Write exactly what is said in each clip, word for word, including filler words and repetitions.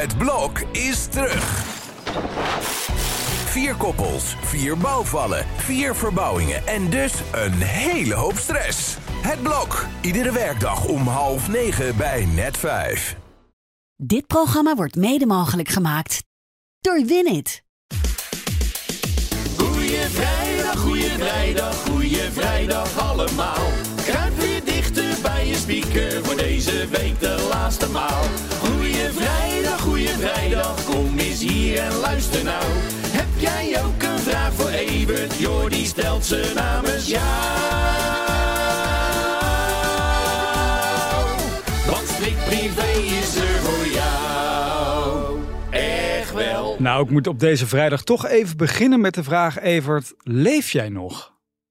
Het blok is terug. Vier koppels, vier bouwvallen, vier verbouwingen en dus een hele hoop stress. Het blok, iedere werkdag om half negen bij Net vijf. Dit programma wordt mede mogelijk gemaakt door Winit. Goeie vrijdag, goeie vrijdag, goeie vrijdag allemaal. Kruip weer dichter bij je speaker voor deze week de laatste maal. Goeie vrijdag, goeie vrijdag, kom eens hier en luister nou. Heb jij ook een vraag voor Evert? Jordi stelt ze namens jou. Want Strikt Privé is er voor jou. Echt wel. Nou, ik moet op deze vrijdag toch even beginnen met de vraag, Evert, leef jij nog?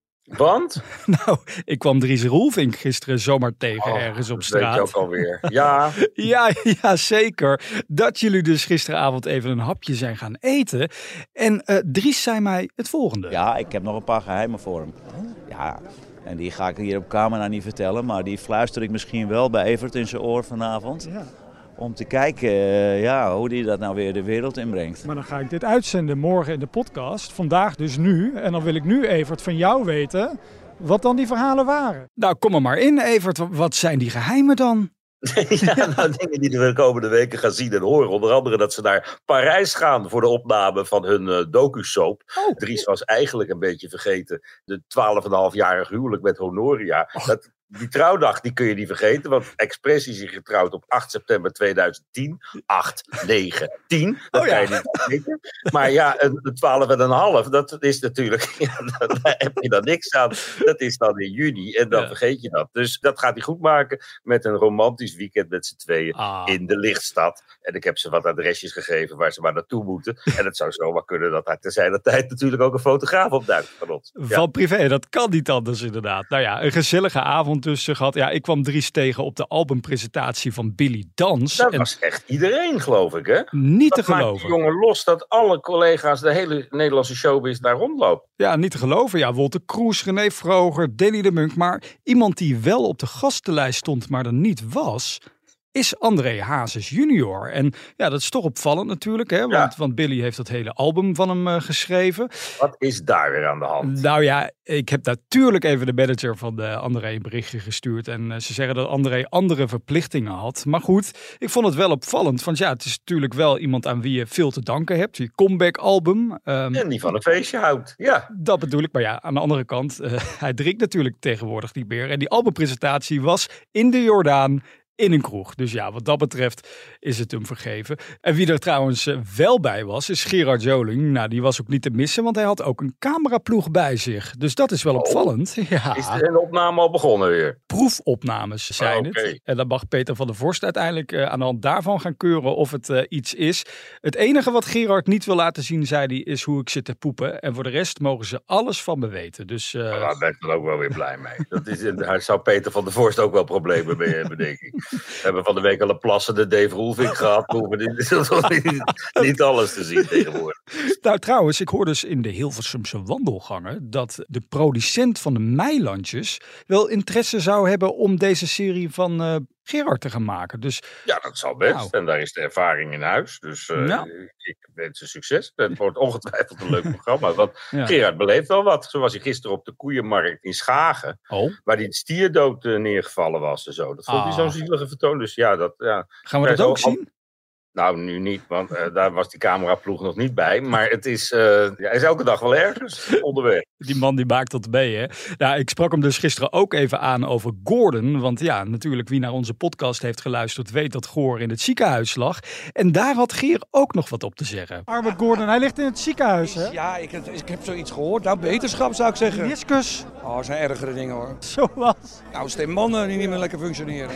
Want? Nou, ik kwam Dries Roelvink gisteren zomaar tegen oh, ergens op dat straat. weet je ook alweer. Ja. ja, ja, zeker. Dat jullie dus gisteravond even een hapje zijn gaan eten. En uh, Dries zei mij het volgende. Ja, ik heb nog een paar geheimen voor hem. Ja, en die ga ik hier op camera niet vertellen. Maar die fluister ik misschien wel bij Evert in zijn oor vanavond. Ja. Om te kijken uh, ja, hoe die dat nou weer de wereld inbrengt. Maar dan ga ik dit uitzenden morgen in de podcast. Vandaag dus nu. En dan wil ik nu, Evert, van jou weten wat dan die verhalen waren. Nou, kom er maar in, Evert. Wat zijn die geheimen dan? ja, nou, dingen die we de komende weken gaan zien en horen. Onder andere dat ze naar Parijs gaan voor de opname van hun uh, docu-soap. Oh. Dries was eigenlijk een beetje vergeten. De twaalf en een half-jarig huwelijk met Honoria. Oh. Dat, die trouwdag die kun je niet vergeten. Want Express is hier getrouwd op acht september tweeduizend tien. acht, negen, tien. Dat oh, ja. kan je niet vergeten. Maar ja, een twaalf en een half, dat is natuurlijk... Ja, daar heb je dan niks aan. Dat is dan in juni en dan ja. vergeet je dat. Dus dat gaat hij goed maken met een romantisch weekend met z'n tweeën ah. in de lichtstad. En ik heb ze wat adresjes gegeven waar ze maar naartoe moeten. En het zou zomaar kunnen dat daar terzijde tijd natuurlijk ook een fotograaf opduikt van ons. Ja. Van privé, dat kan niet anders inderdaad. Nou ja, een gezellige avond tussen gehad. Ja, ik kwam Dries tegen op de albumpresentatie van Billy Dans. Dat en was echt iedereen, geloof ik, hè? Niet dat te geloven. Maakt die jongen los dat alle collega's, de hele Nederlandse showbiz daar rondloopt. Ja, niet te geloven. Ja, Wolter Kroes, René Vroger, Danny de Munk. Maar iemand die wel op de gastenlijst stond, maar er niet was, is André Hazes junior. En ja, dat is toch opvallend natuurlijk, hè? Want, ja. want Billy heeft dat hele album van hem uh, geschreven. Wat is daar weer aan de hand? Nou ja, ik heb natuurlijk even de manager van de André een berichtje gestuurd. En uh, ze zeggen dat André andere verplichtingen had. Maar goed, ik vond het wel opvallend. Want ja, het is natuurlijk wel iemand aan wie je veel te danken hebt. Je comeback album. Um, en die van een feestje houdt, ja. Dat bedoel ik. Maar ja, aan de andere kant, uh, hij drinkt natuurlijk tegenwoordig niet meer. En die albumpresentatie was in de Jordaan, in een kroeg. Dus ja, wat dat betreft is het hem vergeven. En wie er trouwens uh, wel bij was, is Gerard Joling. Nou, die was ook niet te missen, want hij had ook een cameraploeg bij zich. Dus dat is wel oh. opvallend. Ja. Is de opname al begonnen weer? Proefopnames zijn oh, okay. het. En dan mag Peter van der Vorst uiteindelijk uh, aan de hand daarvan gaan keuren of het uh, iets is. Het enige wat Gerard niet wil laten zien, zei hij, is hoe ik zit te poepen. En voor de rest mogen ze alles van me weten. Dus, uh... nou, daar ben ik dan ook wel weer blij mee. Dat is, daar zou Peter van der Vorst ook wel problemen mee hebben, denk ik. We hebben van de week al een plassende Dave Roelvink gehad. We hoeven niet, niet, niet alles te zien tegenwoordig. Nou trouwens, ik hoor dus in de Hilversumse wandelgangen dat de producent van de Meilandjes wel interesse zou hebben om deze serie van uh, Gerard te gaan maken. Dus, ja, dat zal best. Nou. En daar is de ervaring in huis. Dus uh, ja. ik wens ze succes. Het wordt ongetwijfeld een leuk programma. Want ja. Gerard beleeft wel wat. Zo was hij gisteren op de koeienmarkt in Schagen. Oh. Waar die stierdood uh, neergevallen was en zo. Dat vond hij ah. zo'n zielige vertoon. Dus ja, dat... Ja, gaan we dat ook al, zien? Nou, nu niet, want uh, daar was die cameraploeg nog niet bij. Maar het is, uh, ja, hij is elke dag wel ergens onderweg. Die man die maakt dat mee, hè? Nou, ik sprak hem dus gisteren ook even aan over Gordon. Want ja, natuurlijk wie naar onze podcast heeft geluisterd weet dat Goor in het ziekenhuis lag. En daar had Geer ook nog wat op te zeggen. Arme Gordon, hij ligt in het ziekenhuis, hè? Ja, ik heb, ik heb zoiets gehoord. Nou, beterschap zou ik zeggen. Discus. Oh, dat zijn ergere dingen, hoor. Zoals? Nou, stemmannen die niet meer lekker functioneren.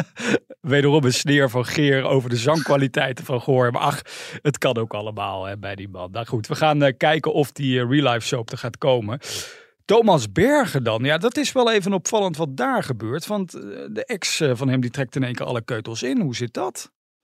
Wederom een sneer van Geer over de zangkwaliteiten van Goor. Maar ach, het kan ook allemaal hè, bij die man. Nou goed, we gaan uh, kijken of die uh, real life soap er gaat komen. Thomas Bergen dan. Ja, dat is wel even opvallend wat daar gebeurt. Want uh, de ex uh, van hem die trekt in één keer alle keutels in. Hoe zit dat?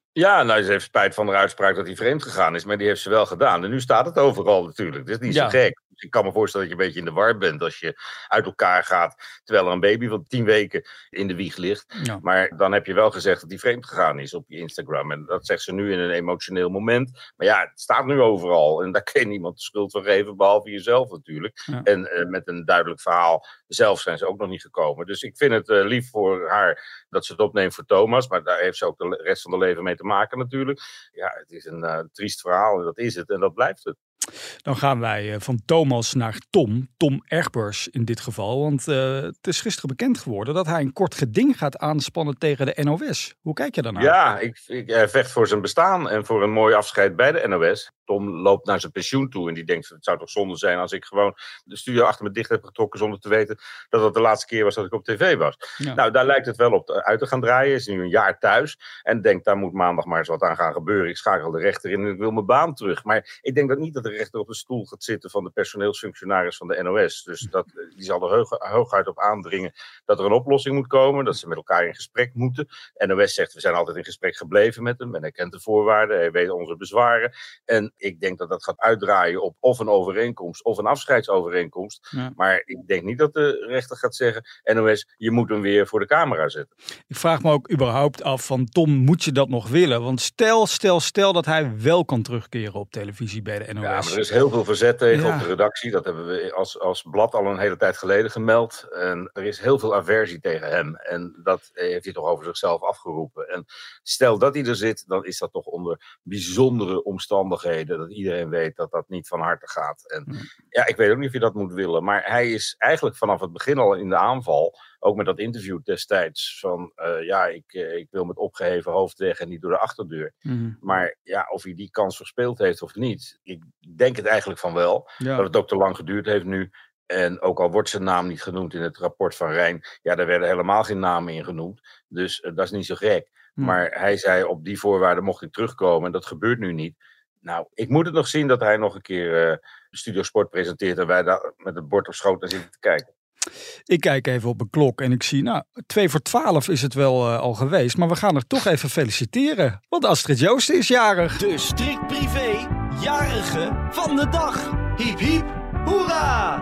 Ja, nou, ze heeft spijt van de uitspraak dat hij vreemd gegaan is, maar die heeft ze wel gedaan. En nu staat het overal natuurlijk. Het is niet Ja. zo gek. Dus ik kan me voorstellen dat je een beetje in de war bent als je uit elkaar gaat, terwijl er een baby van tien weken in de wieg ligt. Ja. Maar dan heb je wel gezegd dat hij vreemd gegaan is op je Instagram. En dat zegt ze nu in een emotioneel moment. Maar ja, het staat nu overal. En daar kan je niemand de schuld van geven, behalve jezelf natuurlijk. Ja. En uh, met een duidelijk verhaal zelf zijn ze ook nog niet gekomen. Dus ik vind het uh, lief voor haar dat ze het opneemt voor Thomas. Maar daar heeft ze ook de rest van haar leven mee te maken natuurlijk. Ja, het is een uh, triest verhaal en dat is het en dat blijft het. Dan gaan wij van Thomas naar Tom, Tom Egbers in dit geval. Want uh, het is gisteren bekend geworden dat hij een kort geding gaat aanspannen tegen de N O S. Hoe kijk je daarnaar? Ja, ik, ik uh, vecht voor zijn bestaan en voor een mooi afscheid bij de N O S. Tom loopt naar zijn pensioen toe en die denkt, het zou toch zonde zijn als ik gewoon de studio achter me dicht heb getrokken zonder te weten dat het de laatste keer was dat ik op tv was. Ja. Nou, daar lijkt het wel op uit te gaan draaien. Hij is nu een jaar thuis en denkt, daar moet maandag maar eens wat aan gaan gebeuren. Ik schakel de rechter in en ik wil mijn baan terug. Maar ik denk dat niet dat de rechter op de stoel gaat zitten van de personeelsfunctionaris van de N O S. Dus dat, die zal er hoog, hooguit op aandringen dat er een oplossing moet komen, dat ze met elkaar in gesprek moeten. N O S zegt, we zijn altijd in gesprek gebleven met hem en hij kent de voorwaarden, hij weet onze bezwaren. En ik denk dat dat gaat uitdraaien op of een overeenkomst of een afscheidsovereenkomst. Ja. Maar ik denk niet dat de rechter gaat zeggen, N O S, je moet hem weer voor de camera zetten. Ik vraag me ook überhaupt af van Tom, moet je dat nog willen? Want stel, stel, stel dat hij wel kan terugkeren op televisie bij de N O S. Ja, maar er is heel veel verzet tegen ja. op de redactie. Dat hebben we als, als blad al een hele tijd geleden gemeld. En er is heel veel aversie tegen hem. En dat heeft hij toch over zichzelf afgeroepen. En stel dat hij er zit, dan is dat toch onder bijzondere omstandigheden. Dat iedereen weet dat dat niet van harte gaat. En hmm. ja, ik weet ook niet of je dat moet willen. Maar hij is eigenlijk vanaf het begin al in de aanval. Ook met dat interview destijds van uh, ja, ik, uh, ik wil met opgeheven hoofd weg en niet door de achterdeur. Mm. Maar ja, of hij die kans verspeeld heeft of niet, ik denk het eigenlijk van wel. Ja. Dat het ook te lang geduurd heeft nu. En ook al wordt zijn naam niet genoemd in het rapport van Rijn, ja, daar werden helemaal geen namen in genoemd. Dus uh, dat is niet zo gek. Mm. Maar hij zei op die voorwaarden mocht ik terugkomen en dat gebeurt nu niet. Nou, ik moet het nog zien dat hij nog een keer uh, Studio Sport presenteert en wij daar met het bord op schoot naar zitten te kijken. Ik kijk even op mijn klok en ik zie, nou, twee voor twaalf is het wel uh, al geweest. Maar we gaan er toch even feliciteren. Want Astrid Joosten is jarig. De strikt privé jarige van de dag. Hiep hiep, hoera!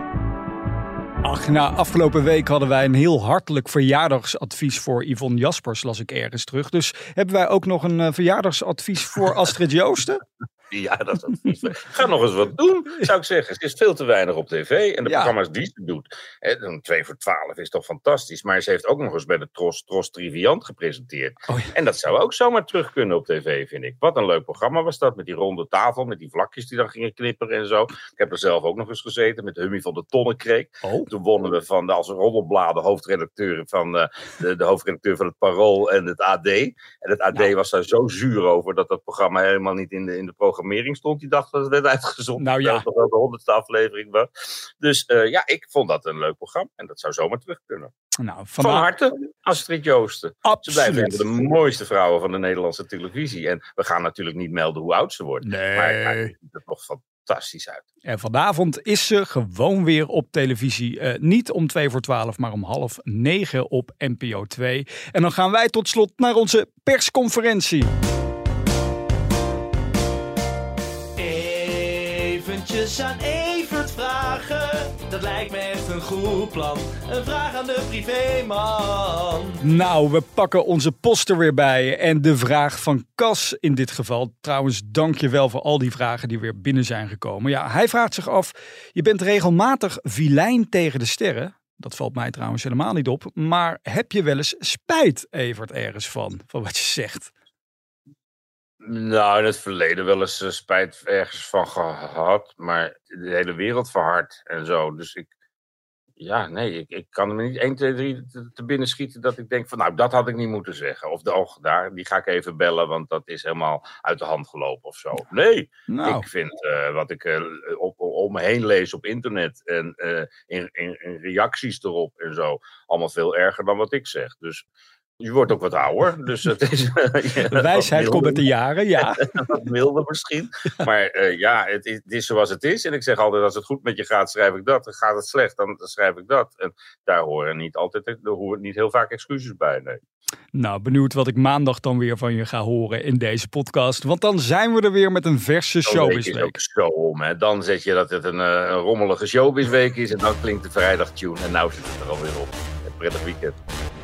Ach, nou, afgelopen week hadden wij een heel hartelijk verjaardagsadvies voor Yvonne Jaspers, las ik ergens terug. Dus hebben wij ook nog een uh, verjaardagsadvies voor Astrid Joosten? Ja, dat is advies. Ga nog eens wat doen, zou ik zeggen. Ze is veel te weinig op tv. En de ja. programma's die ze doet, hè, twee voor twaalf is toch fantastisch. Maar ze heeft ook nog eens bij de Tros, Tros Triviant gepresenteerd. Oh ja. En dat zou ook zomaar terug kunnen op tv, vind ik. Wat een leuk programma was dat, met die ronde tafel, met die vlakjes die dan gingen knipperen en zo. Ik heb er zelf ook nog eens gezeten met Hummy van de Tonnekreek. Oh. Toen wonnen we van de, als roddelbladen hoofdredacteur van uh, de, de hoofdredacteur van het Parool en het A D. En het A D nou. was daar zo zuur over dat dat programma helemaal niet in de, in de programmering stond. Die dacht dat het werd uitgezonden. Nou ja. Dat het wel de honderdste aflevering was. Dus uh, ja, ik vond dat een leuk programma. En dat zou zomaar terug kunnen. Nou, van harte, Astrid Joosten. Absoluut. Ze blijven een van de mooiste vrouwen van de Nederlandse televisie. En we gaan natuurlijk niet melden hoe oud ze wordt. Nee. Maar het ziet er nog fantastisch uit. En vanavond is ze gewoon weer op televisie. Uh, niet om twee voor twaalf, maar om half negen op N P O twee. En dan gaan wij tot slot naar onze persconferentie. Eventjes aan Evert vragen, dat lijkt me echt een goed plan. Een vraag aan de privéman. Nou, we pakken onze post er weer bij. En de vraag van Cas in dit geval. Trouwens, dank je wel voor al die vragen die weer binnen zijn gekomen. Ja, hij vraagt zich af, je bent regelmatig vilijn tegen de sterren. Dat valt mij trouwens helemaal niet op. Maar heb je wel eens spijt, Evert, ergens van, van wat je zegt? Nou, in het verleden wel eens uh, spijt ergens van gehad, maar de hele wereld verhard en zo. Dus ik, ja, nee, ik, ik kan er me niet één, twee, drie te, te binnen schieten dat ik denk van, nou, dat had ik niet moeten zeggen. Of de oog daar, die ga ik even bellen, want dat is helemaal uit de hand gelopen of zo. Nee, nou. Ik vind uh, wat ik uh, op, om me heen lees op internet en uh, in, in, in reacties erop en zo, allemaal veel erger dan wat ik zeg. Dus Je wordt ook wat ouder, dus het is... De wijsheid komt met de jaren, ja. Wat milder misschien. Maar uh, ja, het is, het is zoals het is. En ik zeg altijd, als het goed met je gaat, schrijf ik dat. En gaat het slecht, dan schrijf ik dat. En daar horen niet altijd, er horen niet heel vaak excuses bij, nee. Nou, benieuwd wat ik maandag dan weer van je ga horen in deze podcast. Want dan zijn we er weer met een verse showbizweek. Zo om, hè. Dan zet je dat het een, een rommelige showbizweek is. En dan klinkt de vrijdagtune. En nou zit het er alweer op. Een prettig weekend.